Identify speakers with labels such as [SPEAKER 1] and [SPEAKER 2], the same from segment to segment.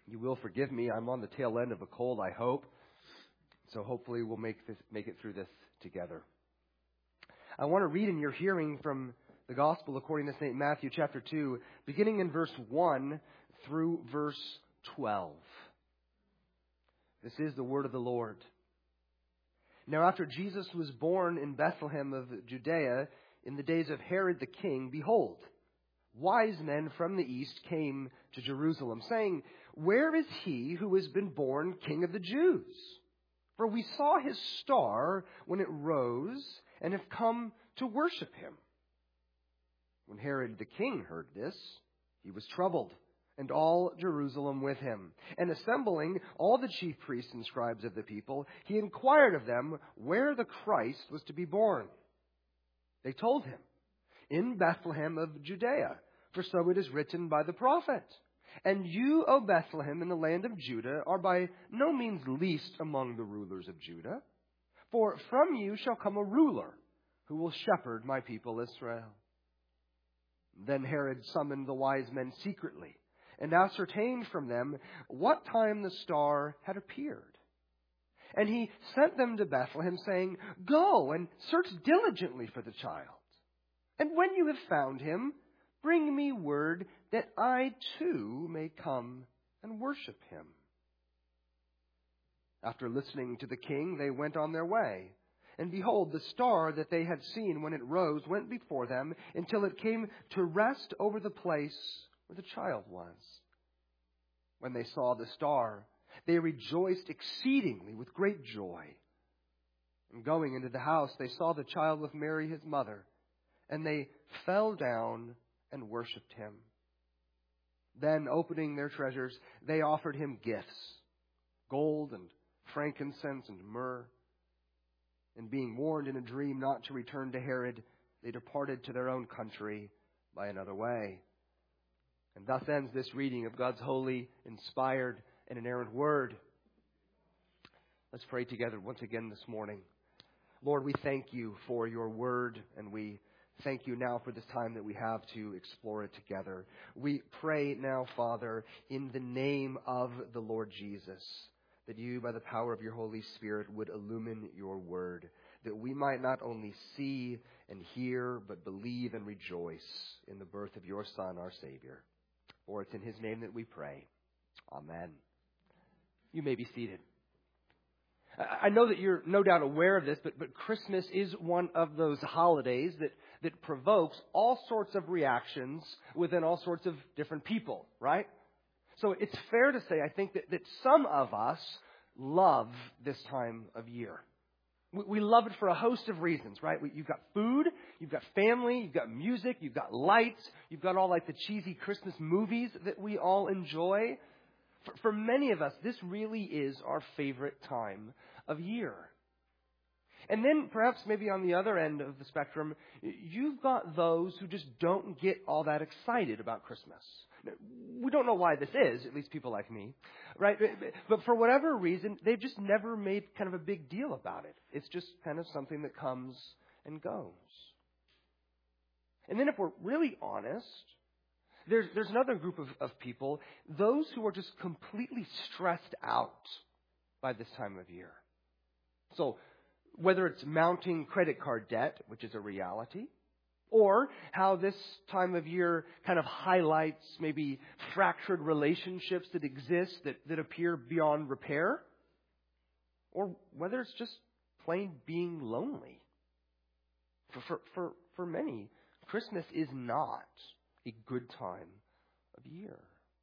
[SPEAKER 1] You will forgive me. I'm on the tail end of a cold, I hope. So hopefully we'll make it through this together. I want to read in your hearing from the Gospel according to St. Matthew chapter 2, beginning in verse 1 through verse 12. This is the word of the Lord. Now after Jesus was born in Bethlehem of Judea in the days of Herod the king, behold, wise men from the east came to Jerusalem, saying, "Where is he who has been born King of the Jews? For we saw his star when it rose and have come to worship him." When Herod the king heard this, he was troubled, and all Jerusalem with him. And assembling all the chief priests and scribes of the people, he inquired of them where the Christ was to be born. They told him, "In Bethlehem of Judea, for so it is written by the prophet. And you, O Bethlehem, in the land of Judah, are by no means least among the rulers of Judah. For from you shall come a ruler who will shepherd my people Israel." Then Herod summoned the wise men secretly and ascertained from them what time the star had appeared. And he sent them to Bethlehem, saying, "Go and search diligently for the child. And when you have found him, bring me word that I too may come and worship him." After listening to the king, they went on their way. And behold, the star that they had seen when it rose went before them until it came to rest over the place where the child was. When they saw the star, they rejoiced exceedingly with great joy. And going into the house, they saw the child with Mary his mother, and they fell down and worshipped him. Then, opening their treasures, they offered him gifts, gold and frankincense and myrrh. And being warned in a dream not to return to Herod, they departed to their own country by another way. And thus ends this reading of God's holy, inspired, and inerrant word. Let's pray together once again this morning. Lord, we thank you for your word, and we thank you now for this time that we have to explore it together. We pray now, Father, in the name of the Lord Jesus, that you, by the power of your Holy Spirit, would illumine your word, that we might not only see and hear, but believe and rejoice in the birth of your Son, our Savior. For it's in his name that we pray. Amen. You may be seated. I know that you're no doubt aware of this, but Christmas is one of those holidays that provokes all sorts of reactions within all sorts of different people, right? So it's fair to say, I think, that some of us love this time of year. We love it for a host of reasons, right? You've got food, you've got family, you've got music, you've got lights, you've got all like the cheesy Christmas movies that we all enjoy. For many of us, this really is our favorite time of year. And then perhaps maybe on the other end of the spectrum, you've got those who just don't get all that excited about Christmas. We don't know why this is, at least people like me, right? But for whatever reason, they've just never made kind of a big deal about it. It's just kind of something that comes and goes. And then if we're really honest, there's another group of people, those who are just completely stressed out by this time of year. So whether it's mounting credit card debt, which is a reality, or how this time of year kind of highlights maybe fractured relationships that exist that appear beyond repair, or whether it's just plain being lonely. For many, Christmas is not a good time of year.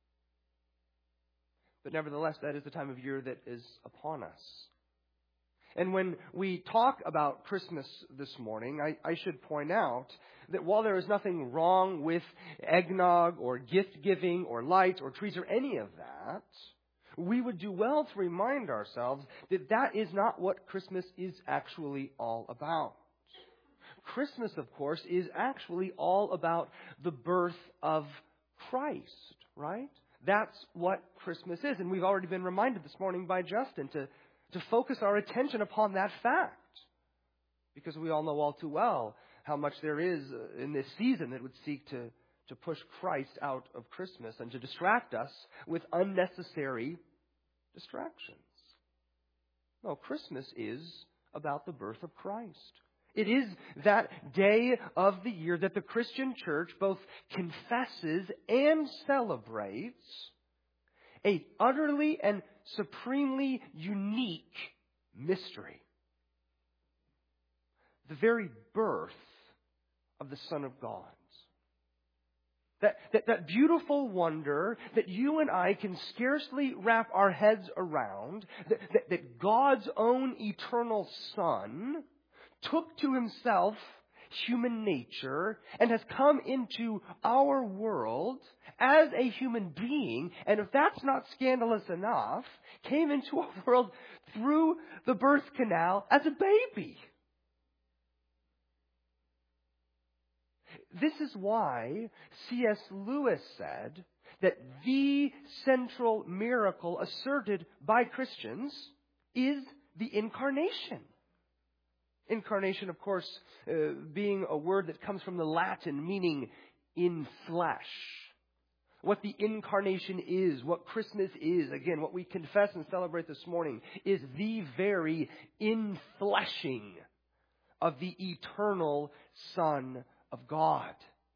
[SPEAKER 1] But nevertheless, that is the time of year that is upon us. And when we talk about Christmas this morning, I should point out that while there is nothing wrong with eggnog or gift giving or lights or trees or any of that, we would do well to remind ourselves that that is not what Christmas is actually all about. Christmas, of course, is actually all about the birth of Christ, right? That's what Christmas is. And we've already been reminded this morning by Justin to focus our attention upon that fact. Because we all know all too well how much there is in this season that would seek to to push Christ out of Christmas and to distract us with unnecessary distractions. No, Christmas is about the birth of Christ. It is that day of the year that the Christian church both confesses and celebrates a utterly and supremely unique mystery. The very birth of the Son of God. That beautiful wonder that you and I can scarcely wrap our heads around, that God's own eternal Son took to himself human nature and has come into our world as a human being, and if that's not scandalous enough, came into our world through the birth canal as a baby. This is why C.S. Lewis said that the central miracle asserted by Christians is the incarnation. Incarnation, of course, being a word that comes from the Latin meaning in flesh. What the incarnation is, what Christmas is, again, what we confess and celebrate this morning, is the very infleshing of the eternal Son of God.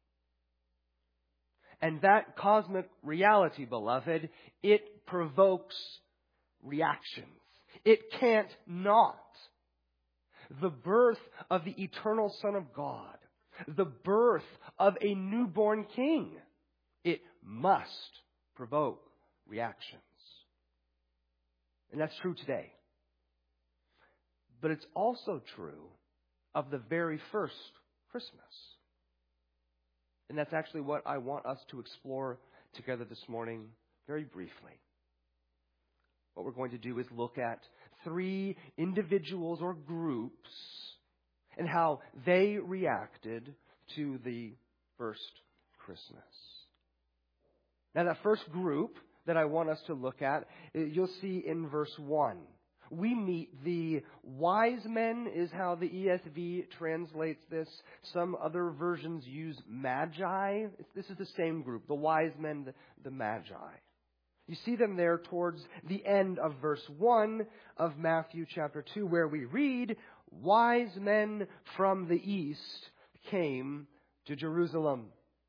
[SPEAKER 1] And that cosmic reality, beloved, it provokes reactions. It can't not. The birth of the eternal Son of God, the birth of a newborn King, it must provoke reactions. And that's true today. But it's also true of the very first Christmas. And that's actually what I want us to explore together this morning very briefly. What we're going to do is look at 3 individuals or groups and how they reacted to the first Christmas. Now, that first group that I want us to look at, you'll see in verse 1. We meet the wise men, is how the ESV translates this. Some other versions use magi. This is the same group, the wise men, the magi. You see them there towards the end of verse 1 of Matthew chapter 2, where we read, "Wise men from the east came to Jerusalem."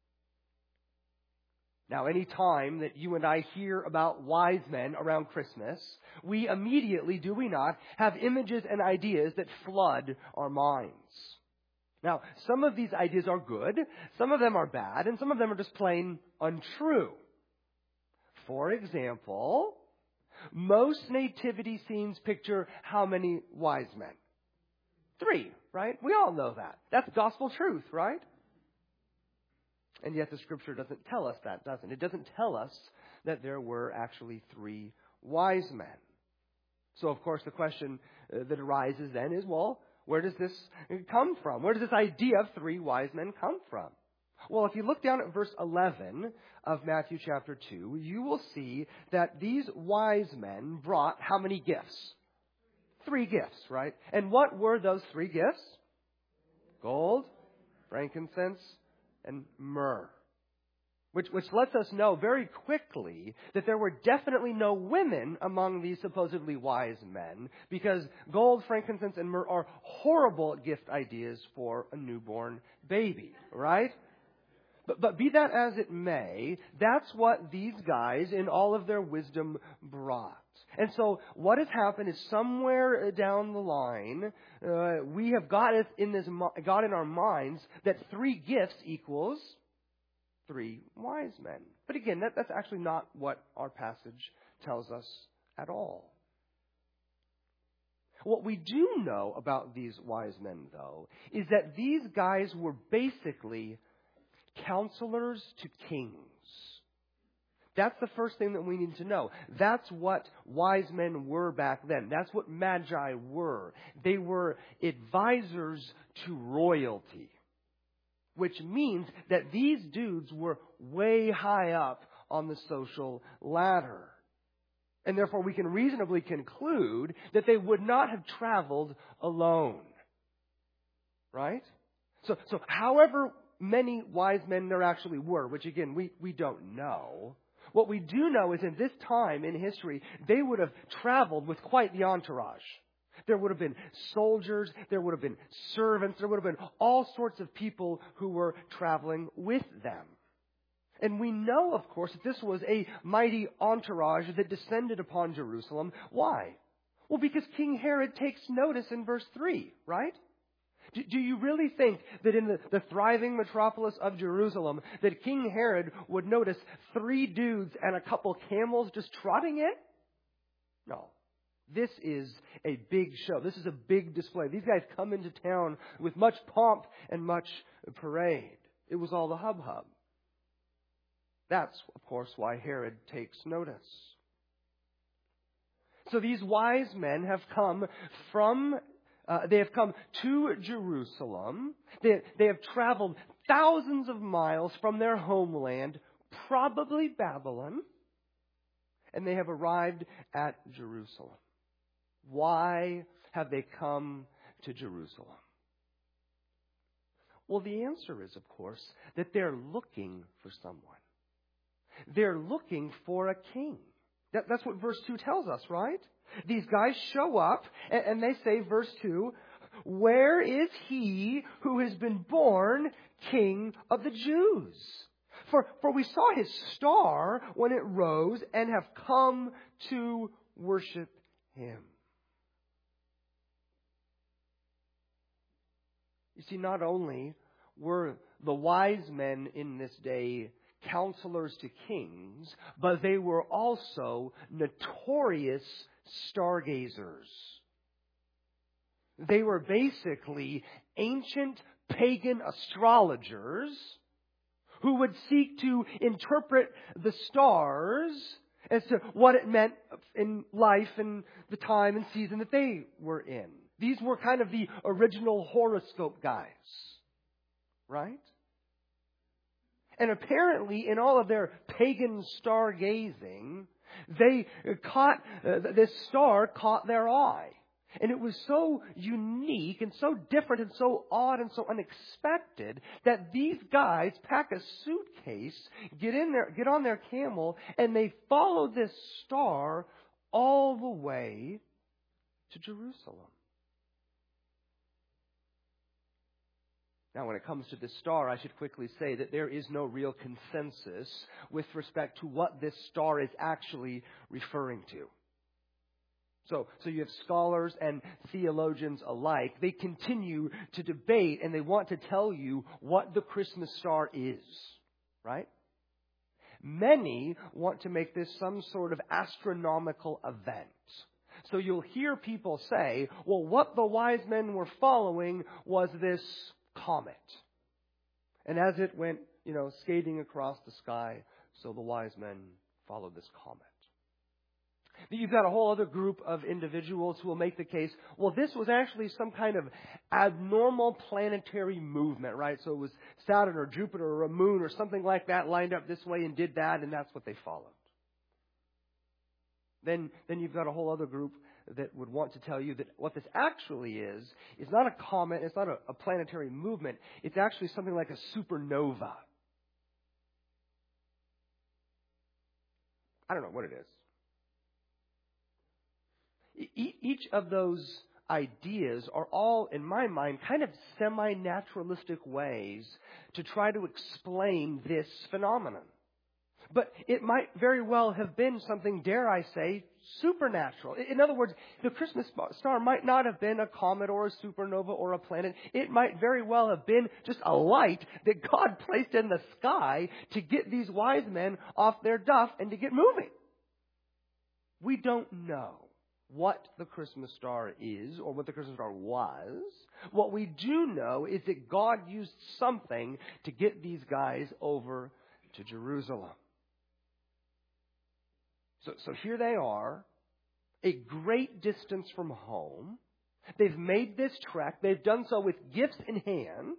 [SPEAKER 1] Now, any time that you and I hear about wise men around Christmas, we immediately, do we not, have images and ideas that flood our minds. Now, some of these ideas are good, some of them are bad, and some of them are just plain untrue. For example, most nativity scenes picture how many wise men? 3, right? We all know that. That's gospel truth, right? And yet the Scripture doesn't tell us that, doesn't it? It doesn't tell us that there were actually 3 wise men. So, of course, the question that arises then is, well, where does this come from? Where does this idea of 3 wise men come from? Well, if you look down at verse 11 of Matthew chapter 2, you will see that these wise men brought how many gifts? 3 gifts, right? And what were those 3 gifts? Gold, frankincense, and myrrh. Which lets us know very quickly that there were definitely no women among these supposedly wise men, because gold, frankincense, and myrrh are horrible gift ideas for a newborn baby, right? But be that as it may, that's what these guys, in all of their wisdom, brought. And so what has happened is somewhere down the line, we have got in our minds that 3 gifts equals 3 wise men. But again, that's actually not what our passage tells us at all. What we do know about these wise men, though, is that these guys were basically counselors to kings. That's the first thing that we need to know. That's what wise men were back then. That's what magi were. They were advisors to royalty, which means that these dudes were way high up on the social ladder. And therefore we can reasonably conclude that they would not have traveled alone. Right? So however many wise men there actually were, which again, we don't know. What we do know is in this time in history, they would have traveled with quite the entourage. There would have been soldiers, there would have been servants, there would have been all sorts of people who were traveling with them. And we know, of course, that this was a mighty entourage that descended upon Jerusalem. Why? Well, because King Herod takes notice in verse 3, right? Do you really think that in the thriving metropolis of Jerusalem that King Herod would notice 3 dudes and a couple camels just trotting in? No. This is a big show. This is a big display. These guys come into town with much pomp and much parade. It was all the hubbub. That's, of course, why Herod takes notice. So these wise men have come to Jerusalem. They have traveled thousands of miles from their homeland, probably Babylon, and they have arrived at Jerusalem. Why have they come to Jerusalem? Well, the answer is, of course, that they're looking for someone. They're looking for a king. That's what verse 2 tells us, right? These guys show up and they say, verse 2, "Where is he who has been born King of the Jews? For we saw his star when it rose and have come to worship him." You see, not only were the wise men in this day counselors to kings, but they were also notorious stargazers. They were basically ancient pagan astrologers who would seek to interpret the stars as to what it meant in life and the time and season that they were in. These were kind of the original horoscope guys, right? And apparently, in all of their pagan stargazing, this star caught their eye. And it was so unique and so different and so odd and so unexpected that these guys pack a suitcase, get on their camel, and they follow this star all the way to Jerusalem. Now, when it comes to this star, I should quickly say that there is no real consensus with respect to what this star is actually referring to. So you have scholars and theologians alike. They continue to debate and they want to tell you what the Christmas star is, right? Many want to make this some sort of astronomical event. So you'll hear people say, well, what the wise men were following was this comet. And as it went, skating across the sky, so the wise men followed this comet. You've got a whole other group of individuals who will make the case, well, this was actually some kind of abnormal planetary movement, right? So it was Saturn or Jupiter or a moon or something like that lined up this way and did that, and that's what they followed. Then you've got a whole other group that would want to tell you that what this actually is not a comet, it's not a planetary movement, it's actually something like a supernova. I don't know what it is. Each of those ideas are all, in my mind, kind of semi-naturalistic ways to try to explain this phenomenon. But it might very well have been something, dare I say, supernatural. In other words, the Christmas star might not have been a comet or a supernova or a planet. It might very well have been just a light that God placed in the sky to get these wise men off their duff and to get moving. We don't know what the Christmas star is or what the Christmas star was. What we do know is that God used something to get these guys over to Jerusalem. So here they are, a great distance from home. They've made this trek. They've done so with gifts in hand.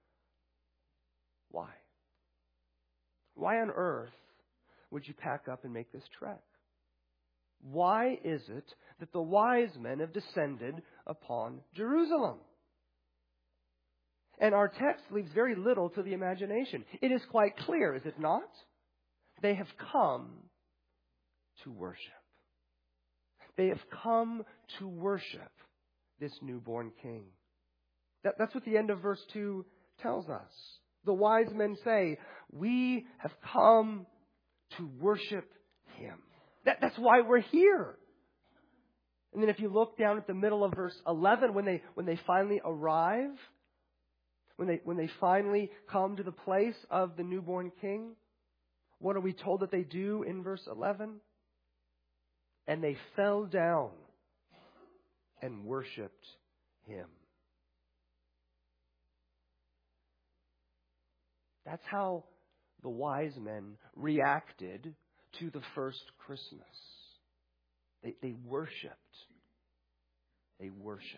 [SPEAKER 1] Why? Why on earth would you pack up and make this trek? Why is it that the wise men have descended upon Jerusalem? And our text leaves very little to the imagination. It is quite clear, is it not? They have come to worship. They have come to worship this newborn king. That's what the end of verse 2 tells us. The wise men say, we have come to worship him. That's why we're here. And then if you look down at the middle of verse 11, when they finally arrive, when they finally come to the place of the newborn king, what are we told that they do in verse 11? And they fell down and worshipped him. That's how the wise men reacted to the first Christmas. They worshipped. They worshipped.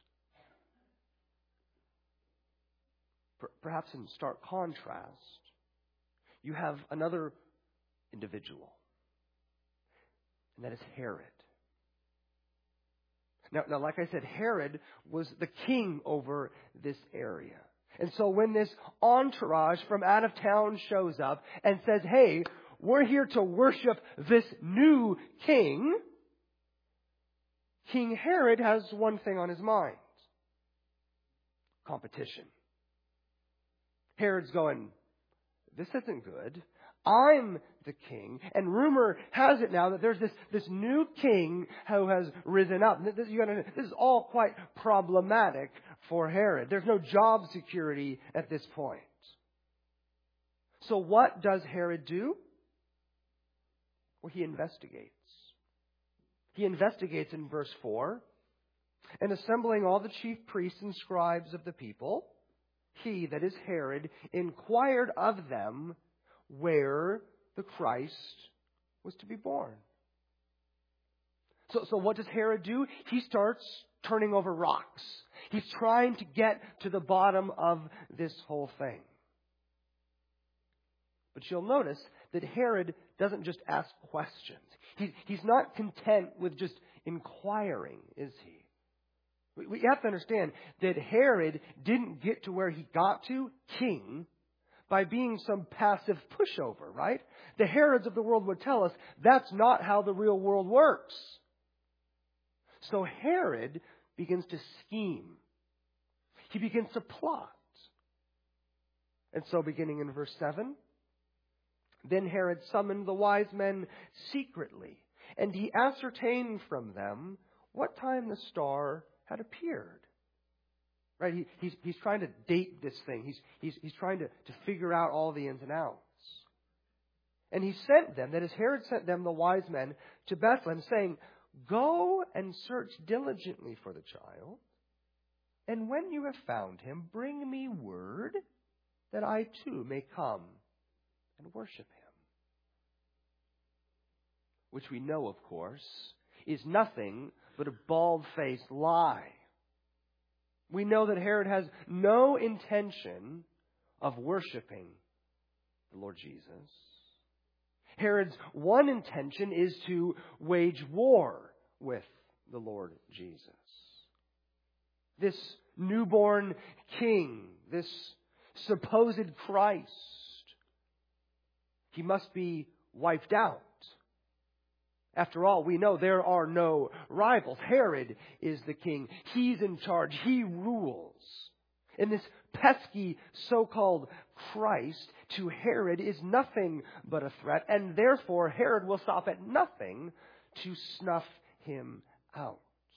[SPEAKER 1] Perhaps in stark contrast, you have another individual, and that is Herod. Now, like I said, Herod was the king over this area. And so when this entourage from out of town shows up and says, hey, we're here to worship this new king, King Herod has one thing on his mind: competition. Herod's going, this isn't good. I'm the king. And rumor has it now that there's this new king who has risen up. This is all quite problematic for Herod. There's no job security at this point. So what does Herod do? Well, he investigates. He investigates in verse 4. And assembling all the chief priests and scribes of the people, he, that is Herod, inquired of them where the Christ was to be born. So what does Herod do? He starts turning over rocks. He's trying to get to the bottom of this whole thing. But you'll notice that Herod doesn't just ask questions. He's not content with just inquiring, is he? We have to understand that Herod didn't get to where he got to, king, by being some passive pushover, right? The Herods of the world would tell us that's not how the real world works. So Herod begins to scheme. He begins to plot. And so beginning in verse 7, then Herod summoned the wise men secretly, and he ascertained from them what time the star had appeared. Right? He's trying to date this thing. He's trying to figure out all the ins and outs. And he sent them, that is, Herod sent them, the wise men, to Bethlehem, saying, go and search diligently for the child, and when you have found him, bring me word that I too may come and worship him. Which we know, of course, is nothing but a bald-faced lie. We know that Herod has no intention of worshiping the Lord Jesus. Herod's one intention is to wage war with the Lord Jesus. This newborn king, this supposed Christ, he must be wiped out. After all, we know there are no rivals. Herod is the king. He's in charge. He rules. And this pesky so-called Christ to Herod is nothing but a threat. And therefore, Herod will stop at nothing to snuff him out.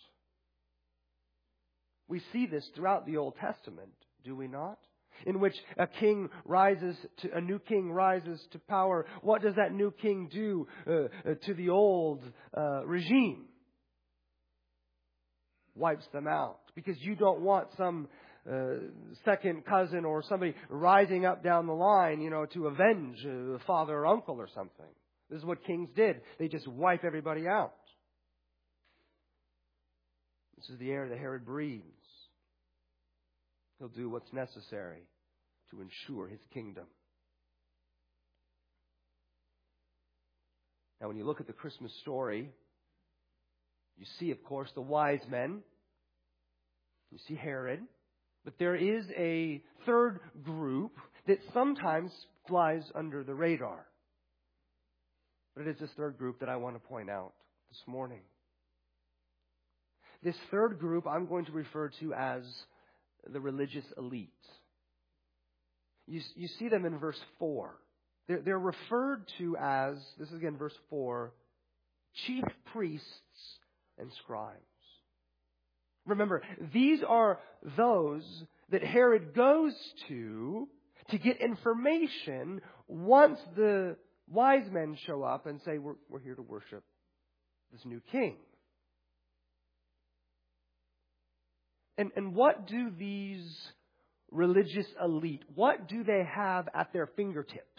[SPEAKER 1] We see this throughout the Old Testament, do we not? In which a new king rises to power. What does that new king do to the old regime? Wipes them out. Because you don't want some second cousin or somebody rising up down the line, to avenge a father or uncle or something. This is what kings did. They just wipe everybody out. This is the air that Herod breathes. He'll do what's necessary to ensure his kingdom. Now, when you look at the Christmas story, you see, of course, the wise men. You see Herod. But there is a third group that sometimes flies under the radar. But it is this third group that I want to point out this morning. This third group I'm going to refer to as the religious elite. You see them in verse 4. They're referred to as, this is again verse 4, chief priests and scribes. Remember, these are those that Herod goes to get information once the wise men show up and say, we're here to worship this new king. And what do these religious elite, what do they have at their fingertips?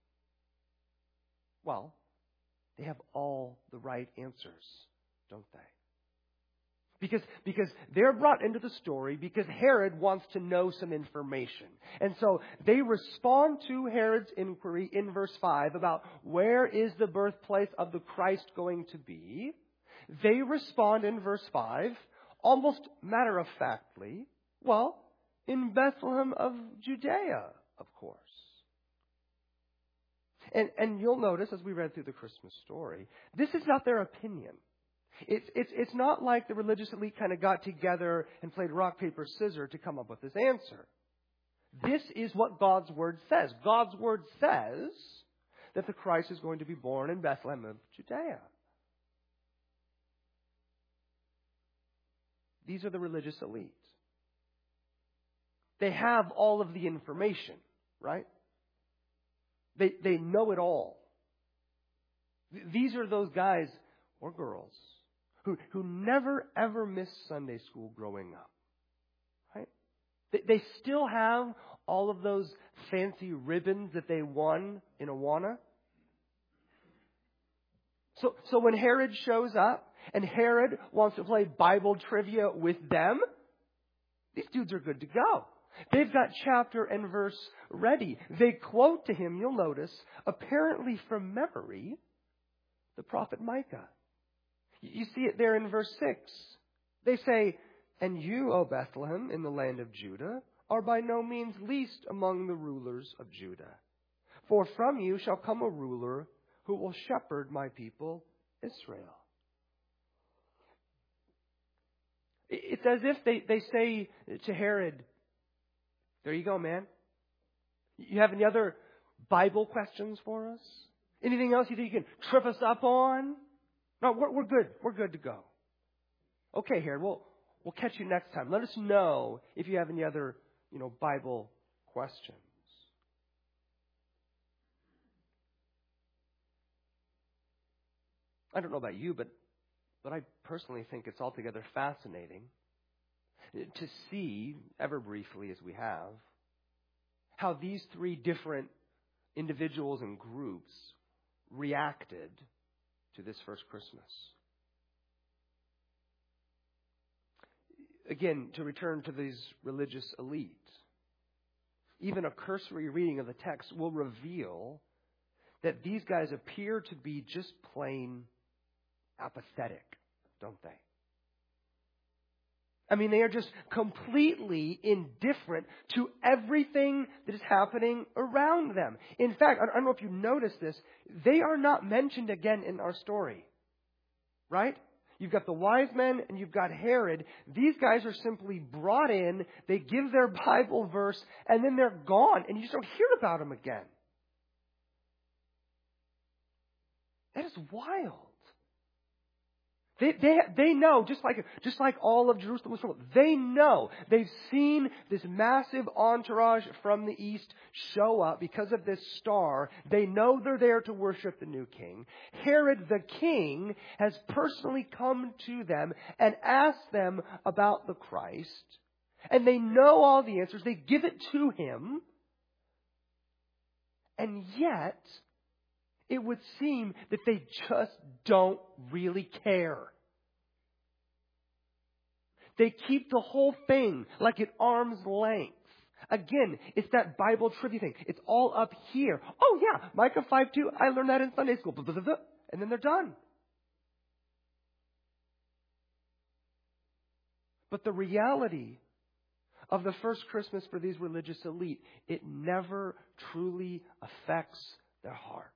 [SPEAKER 1] Well, they have all the right answers, don't they? Because they're brought into the story because Herod wants to know some information. And so they respond to Herod's inquiry in verse 5 about where is the birthplace of the Christ going to be. They respond in verse 5, almost matter-of-factly, well, in Bethlehem of Judea, of course. And you'll notice as we read through the Christmas story, this is not their opinion. It's not like the religious elite kind of got together and played rock, paper, scissors to come up with this answer. This is what God's Word says. God's Word says that the Christ is going to be born in Bethlehem of Judea. These are the religious elite. They have all of the information, right? They know it all. These are those guys or girls who never ever missed Sunday school growing up, right? They still have all of those fancy ribbons that they won in Awana. So when Herod shows up and Herod wants to play Bible trivia with them, these dudes are good to go. They've got chapter and verse ready. They quote to him, you'll notice, apparently from memory, the prophet Micah. You see it there in verse 6. They say, "And you, O Bethlehem, in the land of Judah, are by no means least among the rulers of Judah. For from you shall come a ruler who will shepherd my people Israel." It's as if they say to Herod, there you go, man. You have any other Bible questions for us? Anything else you think you can trip us up on? No, we're good. We're good to go. Okay, Herod, we'll catch you next time. Let us know if you have any other, Bible questions. I don't know about you, but I personally think it's altogether fascinating to see, ever briefly as we have, how these three different individuals and groups reacted to this first Christmas. Again, to return to these religious elites, even a cursory reading of the text will reveal that these guys appear to be just plain apathetic, don't they? I mean, they are just completely indifferent to everything that is happening around them. In fact, I don't know if you noticed this, they are not mentioned again in our story. Right? You've got the wise men and you've got Herod. These guys are simply brought in, they give their Bible verse, and then they're gone, and you just don't hear about them again. That is wild. They know, just like all of Jerusalem was full. They know. They've seen this massive entourage from the east show up because of this star. They know they're there to worship the new king. Herod the king has personally come to them and asked them about the Christ. And they know all the answers. They give it to him. And yet, it would seem that they just don't really care. They keep the whole thing like at arm's length. Again, it's that Bible trivia thing. It's all up here. Oh yeah, Micah 5:2, I learned that in Sunday school. And then they're done. But the reality of the first Christmas for these religious elite, it never truly affects their hearts.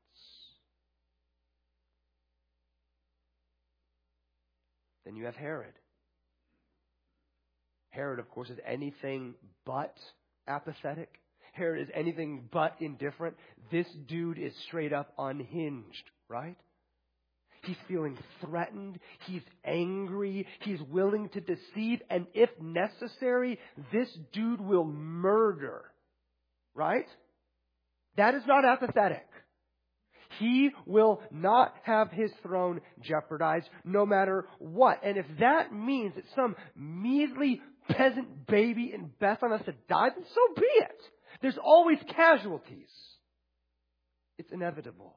[SPEAKER 1] Then you have Herod. Herod, of course, is anything but apathetic. Herod is anything but indifferent. This dude is straight up unhinged, right? He's feeling threatened. He's angry. He's willing to deceive. And if necessary, this dude will murder. Right? That is not apathetic. He will not have his throne jeopardized no matter what. And if that means that some measly peasant baby in Bethlehem has to die, then so be it. There's always casualties. It's inevitable.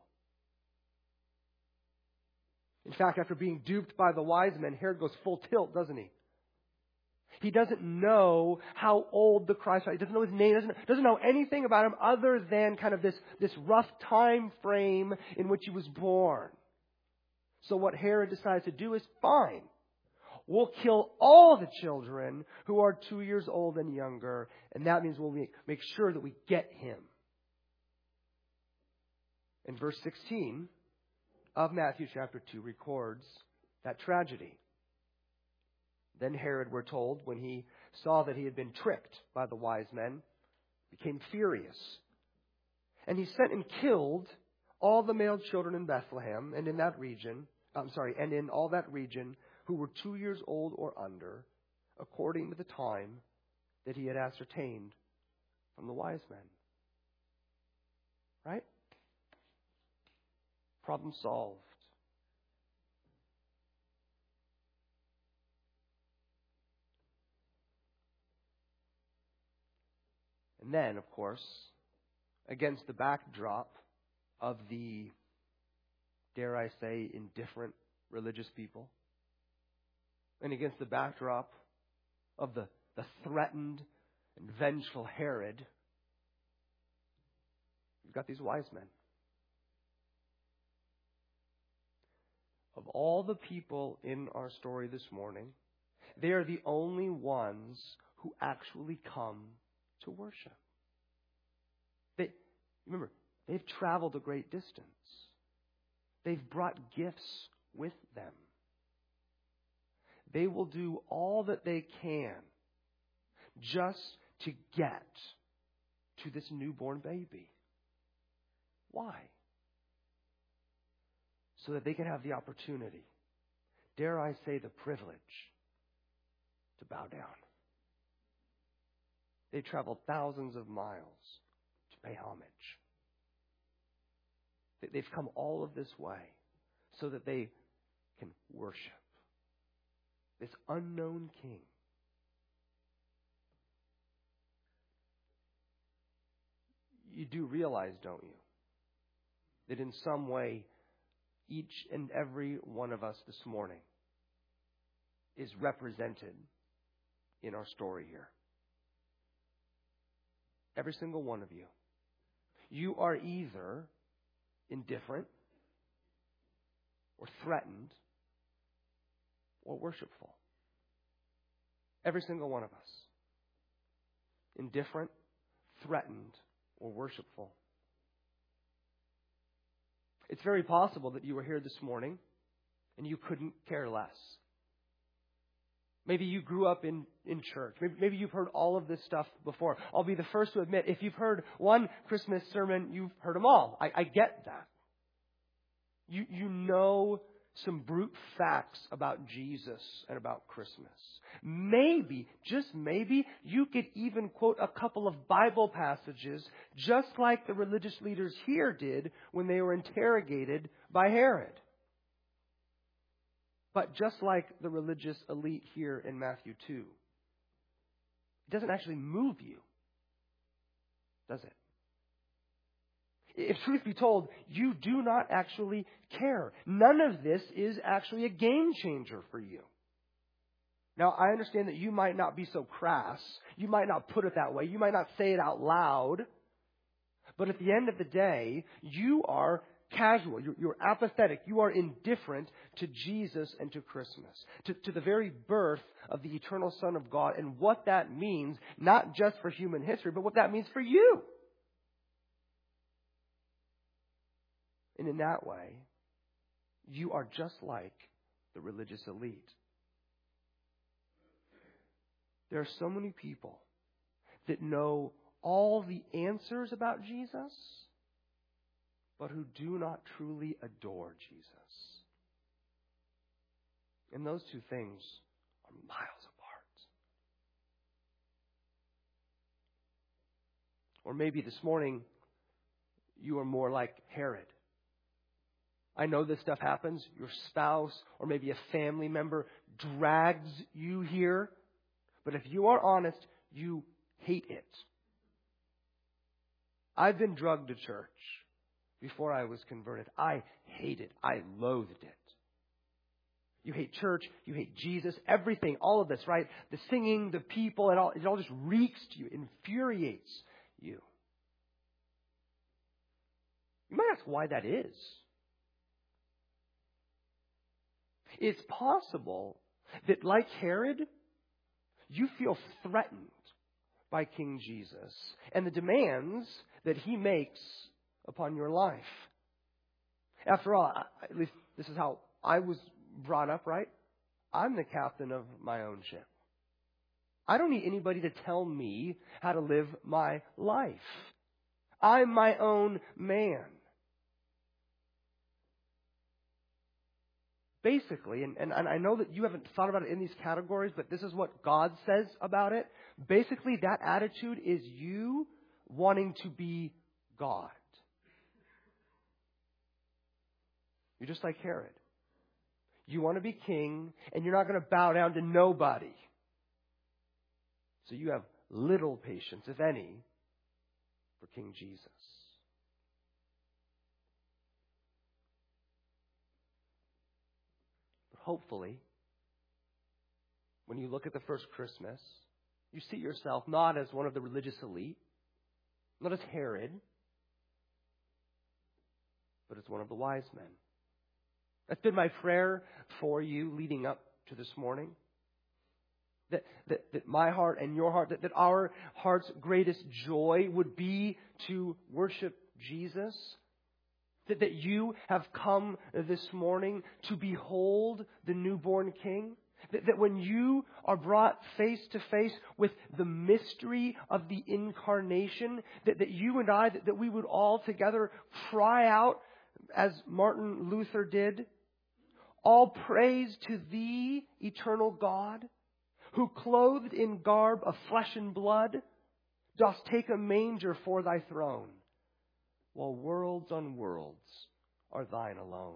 [SPEAKER 1] In fact, after being duped by the wise men, Herod goes full tilt, doesn't he? He doesn't know how old the Christ was. He doesn't know his name. Doesn't know anything about him other than kind of this rough time frame in which he was born. So what Herod decides to do is, fine, we'll kill all the children who are 2 years old and younger, and that means we'll make sure that we get him. And verse 16 of Matthew chapter 2 records that tragedy. Then Herod, we're told, when he saw that he had been tricked by the wise men, became furious. And he sent and killed all the male children in Bethlehem and in that region, and in all that region who were 2 years old or under, according to the time that he had ascertained from the wise men. Right? Problem solved. And then, of course, against the backdrop of the, dare I say, indifferent religious people, and against the backdrop of the threatened and vengeful Herod, you've got these wise men. Of all the people in our story this morning, they are the only ones who actually come to worship. Remember, they've traveled a great distance. They've brought gifts with them. They will do all that they can just to get to this newborn baby. Why? So that they can have the opportunity, dare I say the privilege, to bow down. They traveled thousands of miles to pay homage. They've come all of this way so that they can worship this unknown king. You do realize, don't you, that in some way, each and every one of us this morning is represented in our story here. Every single one of you. You are either indifferent or threatened or worshipful. Every single one of us. Indifferent, threatened, or worshipful. It's very possible that you were here this morning and you couldn't care less. Maybe you grew up in church. Maybe you've heard all of this stuff before. I'll be the first to admit, if you've heard one Christmas sermon, you've heard them all. I get that. You know some brute facts about Jesus and about Christmas. Maybe, just maybe, you could even quote a couple of Bible passages just like the religious leaders here did when they were interrogated by Herod. But just like the religious elite here in Matthew 2, it doesn't actually move you, does it? If truth be told, you do not actually care. None of this is actually a game changer for you. Now, I understand that you might not be so crass. You might not put it that way. You might not say it out loud. But at the end of the day, you are casual. You're apathetic. You are indifferent to Jesus and to Christmas, to the very birth of the eternal Son of God and what that means, not just for human history, but what that means for you. And in that way, you are just like the religious elite. There are so many people that know all the answers about Jesus, but who do not truly adore Jesus. And those two things are miles apart. Or maybe this morning, you are more like Herod. I know this stuff happens. Your spouse or maybe a family member drags you here. But if you are honest, you hate it. I've been drugged to church before I was converted. I hate it. I loathed it. You hate church. You hate Jesus. Everything. All of this, right? The singing, the people, it all just reeks to you. Infuriates you. You might ask why that is. It's possible that, like Herod, you feel threatened by King Jesus and the demands that he makes upon your life. After all, at least this is how I was brought up, right? I'm the captain of my own ship. I don't need anybody to tell me how to live my life. I'm my own man. Basically, and I know that you haven't thought about it in these categories, but this is what God says about it. Basically, that attitude is you wanting to be God. You're just like Herod. You want to be king, and you're not going to bow down to nobody. So you have little patience, if any, for King Jesus. Hopefully, when you look at the first Christmas, you see yourself not as one of the religious elite, not as Herod, but as one of the wise men. That's been my prayer for you leading up to this morning. That my heart and your heart, that our heart's greatest joy would be to worship Jesus. That you have come this morning to behold the newborn King. That when you are brought face to face with the mystery of the incarnation, that you and I, that we would all together cry out, as Martin Luther did, all praise to thee, eternal God, who clothed in garb of flesh and blood, dost take a manger for thy throne, while worlds on worlds are thine alone.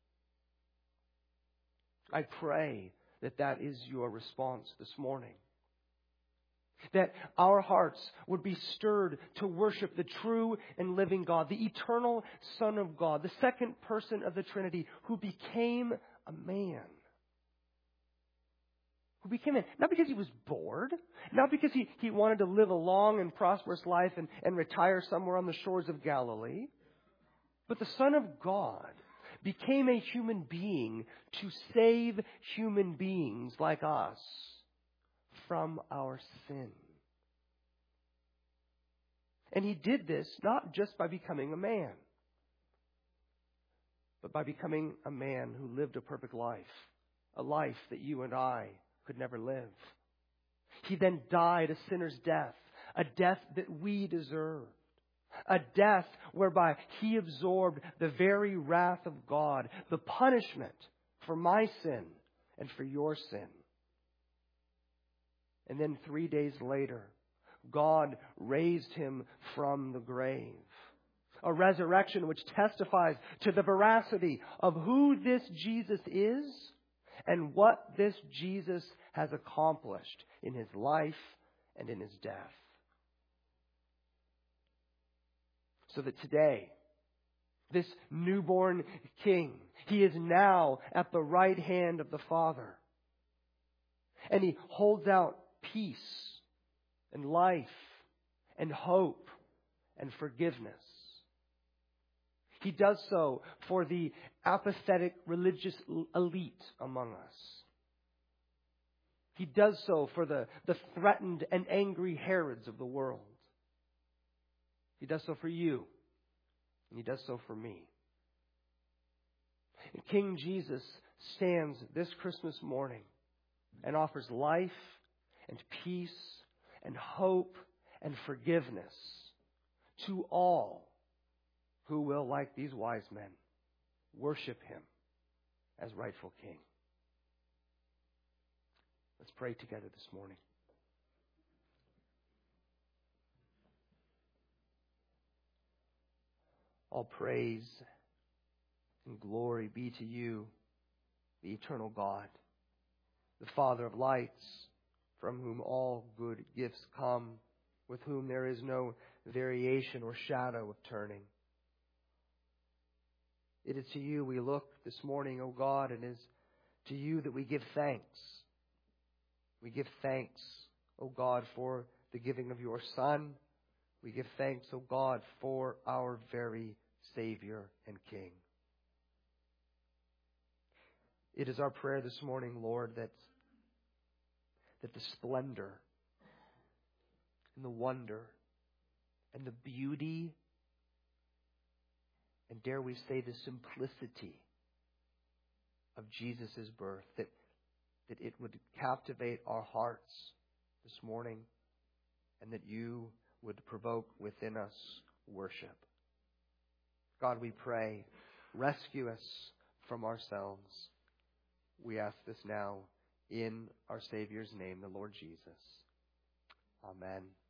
[SPEAKER 1] I pray that that is your response this morning. That our hearts would be stirred to worship the true and living God, the eternal Son of God, the second person of the Trinity, who became a man. Who became a man, not because he was bored, not because he wanted to live a long and prosperous life and retire somewhere on the shores of Galilee, but the Son of God became a human being to save human beings like us from our sin. And he did this not just by becoming a man, but by becoming a man who lived a perfect life, a life that you and I could never live. He then died a sinner's death, a death that we deserved, a death whereby he absorbed the very wrath of God, the punishment for my sin and for your sin. And then 3 days later, God raised him from the grave. A resurrection which testifies to the veracity of who this Jesus is and what this Jesus has accomplished in his life and in his death. So that today, this newborn King, he is now at the right hand of the Father. And he holds out peace and life and hope and forgiveness. He does so for the apathetic religious elite among us. He does so for the threatened and angry Herods of the world. He does so for you. And He does so for me. And King Jesus stands this Christmas morning and offers life and peace and hope and forgiveness to all who will, like these wise men, worship Him as rightful King. Let's pray together this morning. All praise and glory be to you, the eternal God, the Father of lights, from whom all good gifts come, with whom there is no variation or shadow of turning. It is to you we look this morning, O God, and it is to you that we give thanks. We give thanks, O God, for the giving of your Son. We give thanks, O God, for our very Savior and King. It is our prayer this morning, Lord, that the splendor and the wonder and the beauty and dare we say the simplicity of Jesus' birth, that it would captivate our hearts this morning and that you would provoke within us worship. God, we pray, rescue us from ourselves. We ask this now in our Savior's name, the Lord Jesus. Amen.